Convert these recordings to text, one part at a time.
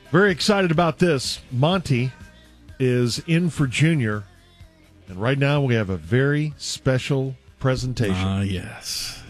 Very excited about this. Monty is in for Junior, and right now we have a very special presentation. Yes.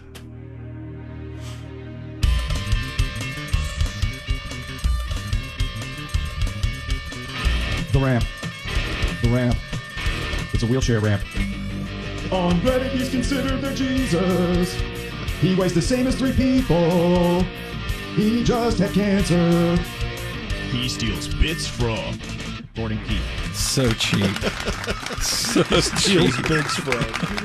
The ramp. It's a wheelchair ramp. On Reddit, he's considered their Jesus. He weighs the same as 3 people. He just had cancer. He steals bits from Gordon Keith. So cheap. So Steals cheap. bits from.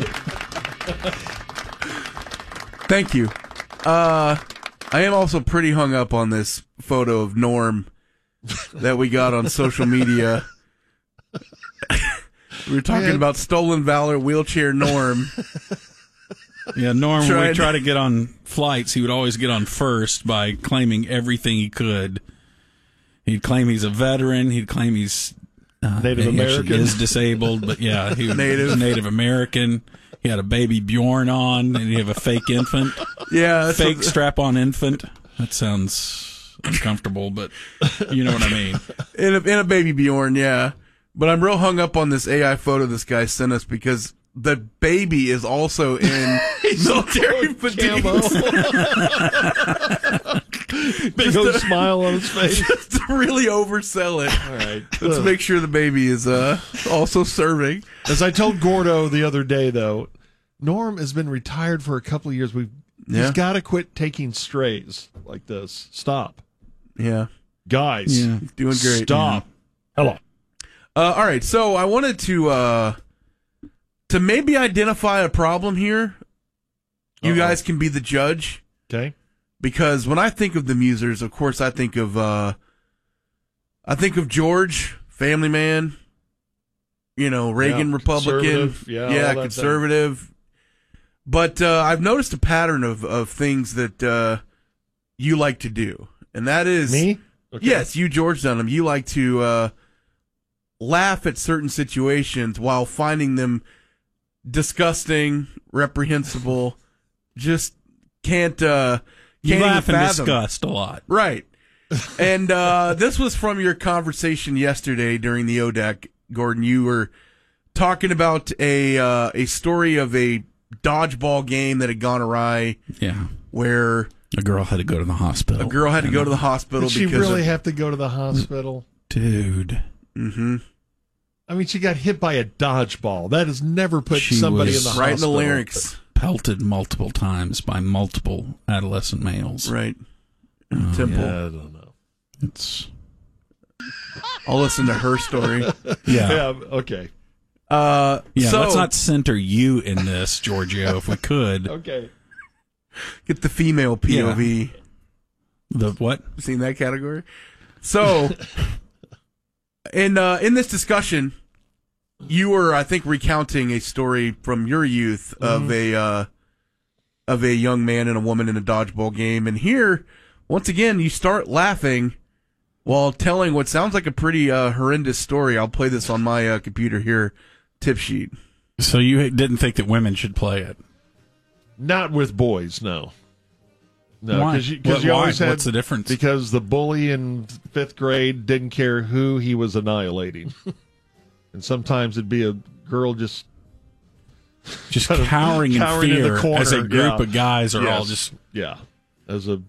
Thank you. I am also pretty hung up on this photo of Norm that we got on social media. We were talking about stolen valor, wheelchair Norm. Yeah, Norm, when we Tried. try to get on flights, he would always get on first by claiming everything he could. He'd claim he's a veteran. He'd claim he's Native he actually American. is disabled, but yeah, he was Native American. He had a baby Bjorn on, and he have a fake infant. Yeah, that's Fake what- strap-on infant. That sounds uncomfortable, but you know what I mean. in a baby Bjorn, yeah. But I'm real hung up on this AI photo this guy sent us because the baby is also in military fatigues. Big old smile on his face. Just to really oversell it. All right. Let's make sure the baby is also serving. As I told Gordo the other day, though, Norm has been retired for a couple of years. He's got to quit taking strays like this. Stop. Yeah. Guys. Yeah. Doing great. Stop. Hello. All right, so I wanted to maybe identify a problem here. You guys can be the judge. Okay. Because when I think of the Musers, of course, I think of George, family man. You know, Reagan, Yeah, Republican, conservative, yeah, all that conservative. But I've noticed a pattern of things that you like to do, and that is Me? Okay. Yes, you, George Dunham. You like to laugh at certain situations while finding them disgusting, reprehensible. Just can't. You Can't laugh even and fathom. disgust a lot. Right. And this was from your conversation yesterday during the ODAC, Gordon. You were talking about a story of a dodgeball game that had gone awry. Yeah. Where a girl had to go to the hospital. A girl had to go to the hospital. Did she because really of, have to go to the hospital? Dude. Mm-hmm. I mean, she got hit by a dodgeball. That has never put She somebody in was the right hospital. in the larynx. Pelted multiple times by multiple adolescent males. Right. Temple. Yeah, I don't know. It's I'll listen to her story. Yeah, okay. Yeah, so, let's not center you in this, Giorgio, if we could. Okay. get the female POV. The what? Seen that category? So, in this discussion, you were, I think, recounting a story from your youth of a young man and a woman in a dodgeball game, and here, once again, you start laughing while telling what sounds like a pretty horrendous story. I'll play this on my computer here, tip sheet. So you didn't think that women should play it? Not with boys, no. No, Why? because you Why? always had... What's the difference? Because the bully in 5th grade didn't care who he was annihilating. And sometimes it'd be a girl just kind of cowering in cowering in fear the corner. as a group Yeah. of guys are Yes. all just... Yeah. As a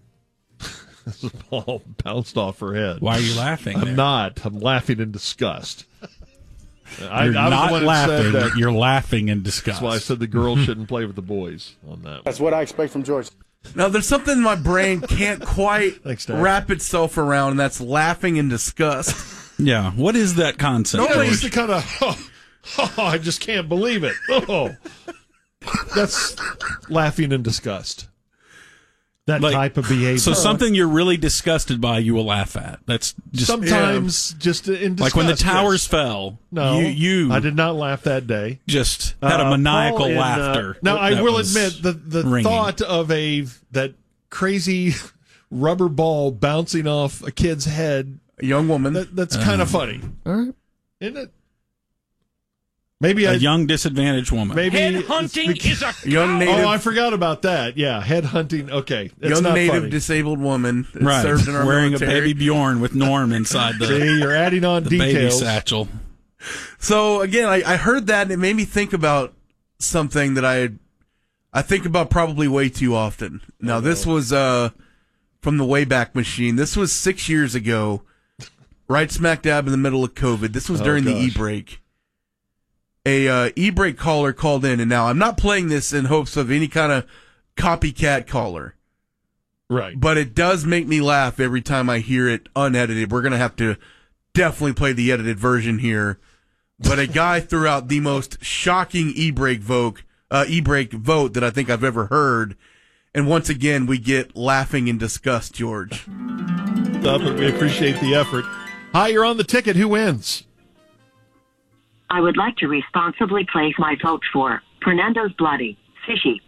ball bounced off her head. Why are you laughing? I'm there? not. I'm laughing in disgust. You're I was not the one that laughing. said that. You're laughing in disgust. That's why I said the girls shouldn't play with the boys on that. That's what I expect from George. Now, there's something in my brain can't quite Thanks, Dad. wrap itself around, and that's laughing in disgust. Yeah. What is that concept? You know, George? it's the kind of, I just can't believe it. Oh, that's laughing in disgust. That Like, type of behavior. So something you're really disgusted by, you will laugh at. That's just sometimes just in disgust. like when the towers yes. fell. No, you I did not laugh that day. just had a maniacal Paul in, laughter. now I that will was admit the ringing. thought of that crazy rubber ball bouncing off a kid's head. A young woman. That's kind of funny. All right. Isn't it? Maybe a young disadvantaged woman. Maybe Headhunting is a Young native, Oh, I forgot about that. Yeah, headhunting. Okay, it's young not native funny. disabled woman that Right, served in our wearing military. a baby Bjorn with Norm inside the, See, you're adding on the baby details. satchel. So again, I heard that and it made me think about something that I think about probably way too often. Now this was from the Wayback Machine. This was 6 years ago, right smack dab in the middle of COVID. This was during the gosh. e-break. A e-break caller called in, and now I'm not playing this in hopes of any kind of copycat caller, Right. but it does make me laugh every time I hear it unedited. We're gonna have to definitely play the edited version here. But a guy threw out the most shocking e-break vote that I think I've ever heard. And once again, we get laughing in disgust, George. But we appreciate the effort. Hi, you're on the ticket. Who wins? I would like to responsibly place my vote for Fernando's Bloody Fishy.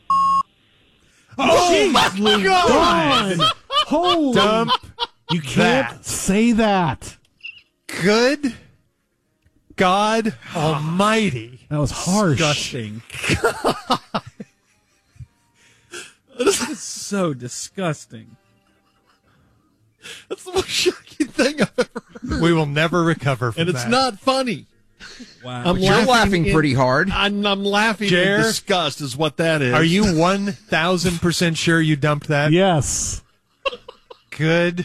Oh my God! Holy Dump You can't say that. Good God Almighty. That was harsh. Disgusting. This is so disgusting. That's the most shocking thing I've ever heard. We will never recover from And it's that. not funny. Wow. I'm You're laughing in- pretty hard. I'm laughing Jer? in disgust is what that is. Are you 1,000% sure you dumped that? Yes. Good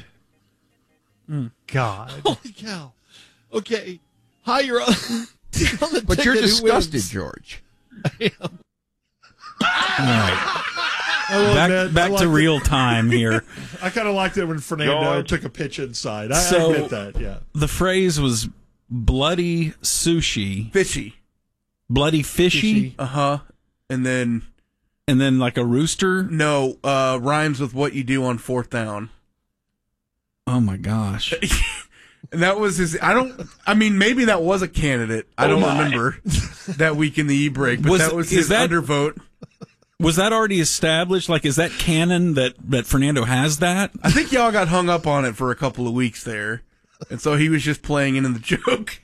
God. Holy cow. Okay. Hi, you're on, you're on the But you're ticket. Who disgusted, wins? George. Back to real time here. I kind of liked it when Fernando took a pitch inside. I So- admit that, yeah. The phrase was bloody sushi, Fishy. bloody fishy, Uh-huh. And then, and then like a rooster. no, rhymes with what you do on fourth down. Oh my gosh. And that was his, maybe that was a candidate. I don't remember that week in the e-break, but that was his undervote. Was that already established? Like, is that canon that Fernando has that? I think y'all got hung up on it for a couple of weeks there. And so he was just playing into the joke.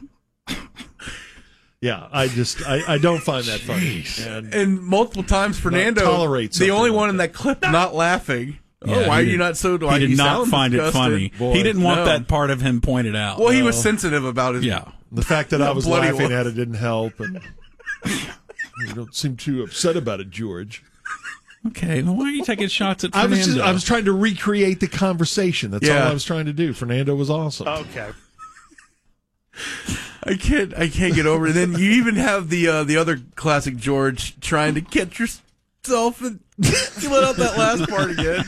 Yeah, I don't find that funny. And And multiple times Fernando, tolerate the only something one like in that clip not laughing. Yeah, Why are he you did- not so, He why did you not sound find it disgusted? funny. Boy, He didn't want no. that part of him pointed out. Well, he was sensitive about his. Yeah. the fact that I was Bloody laughing one. at it didn't help. And you don't seem too upset about it, George. Okay, well, why are you taking shots at I Fernando? was trying to recreate the conversation. That's Yeah. all I was trying to do. Fernando was awesome. Okay. I can't get over it. Then you even have the other classic George trying to catch yourself and you let out that last part again.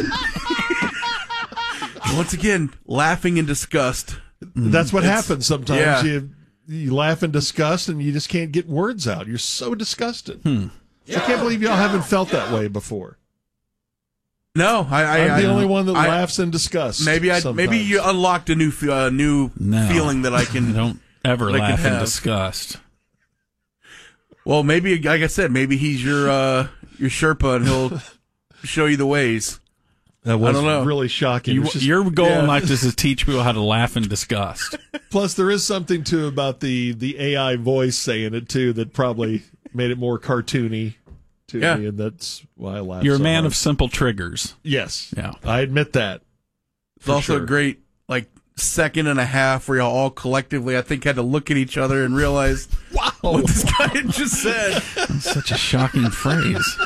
Once again, laughing in disgust. That's what happens sometimes. yeah. You laugh in disgust and you just can't get words out. You're so disgusted. I can't believe y'all haven't felt that way before. No, I'm the only one that I- laughs in disgust. Maybe sometimes. you unlocked a new No. feeling that I can. Don't ever Like laugh it in has. disgust. Well, maybe like I said, maybe he's your Sherpa and he'll show you the ways. That was I don't know. really shocking. It was just- Your goal yeah. in life is to teach people how to laugh in disgust. Plus, there is something too about the AI voice saying it too that probably made it more cartoony to Yeah. me, and that's why I laughed. You're a so man hard. of simple triggers. Yes. Yeah. I admit that. It's also sure. a great like second and a half where y'all all collectively, I think, had to look at each other and realize what this guy had just said. That's such a shocking phrase.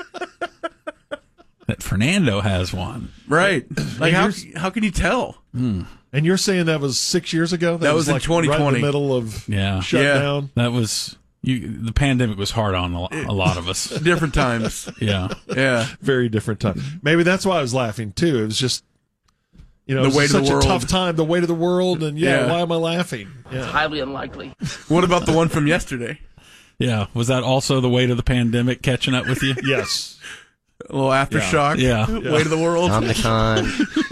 That Fernando has one. Right? Like how can you tell? And you're saying that was 6 years ago? That was in like 2020. Right in the middle of Yeah. shutdown. That was the pandemic was hard on a lot of us. Different times. Yeah. Yeah. Very different time. Maybe that's why I was laughing too. It was just, The it was weight of the such world. a tough time, the weight of the world, and Yeah. why am I laughing? Yeah. Highly unlikely. What about the one from yesterday? Yeah. Was that also the weight of the pandemic catching up with you? Yes. A little aftershock. Yeah. Weight of the world. Omnicon.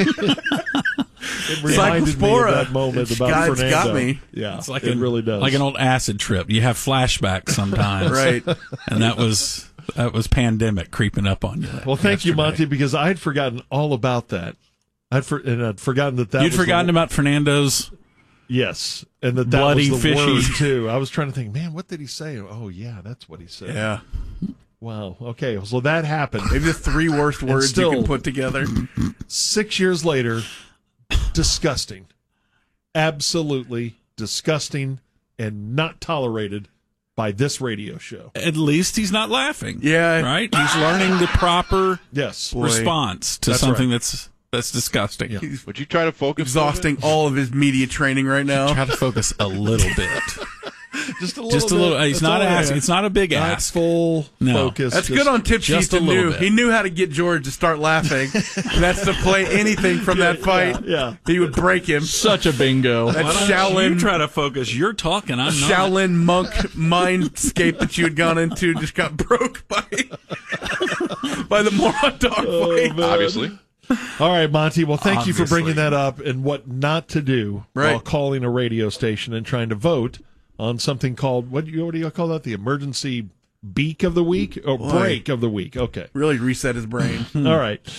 It reminded me of Cyclospora. that moment It's about got Fernando. me. Yeah, It's like it really does. Like an old acid trip. You have flashbacks sometimes. Right. And that was pandemic creeping up on you. Well, thank you, yesterday. Monty, because I had forgotten all about that. I'd forgotten that You'd was forgotten about Fernando's Yes, and that Bloody was the fishy. word too. I was trying to think, man, what did he say? Oh yeah, that's what he said. Yeah. Wow. Okay, so that happened. Maybe the 3 worst words still- you can put together. 6 years later, disgusting, absolutely disgusting, and not tolerated by this radio show. At least he's not laughing. Yeah. Right? He's learning the proper Yes. Boy. response to That's something right. that's disgusting. Yeah. He's Would you try to focus? exhausting all of his media training right now. Try to focus a little bit. Just a little. Just a little. bit. He's That's not all I asking. have. It's not a big Not ask. full No. focus. That's just- good on Tip just Sheets. a little Knew. bit. He knew how to get George to start laughing. And that's to play anything from that fight. Yeah. He would break him. Such a bingo. That Why don't you Shaolin, try to focus. You're talking. I'm not. Shaolin monk mindscape that you had gone into just got broke by the moron dog fight. Obviously. All right, Monty. Well, thank you for Obviously. bringing that up and what not to do Right. while calling a radio station and trying to vote on something called what do you call that? The emergency beak of the week or break of the week. Okay. Really reset his brain. All right.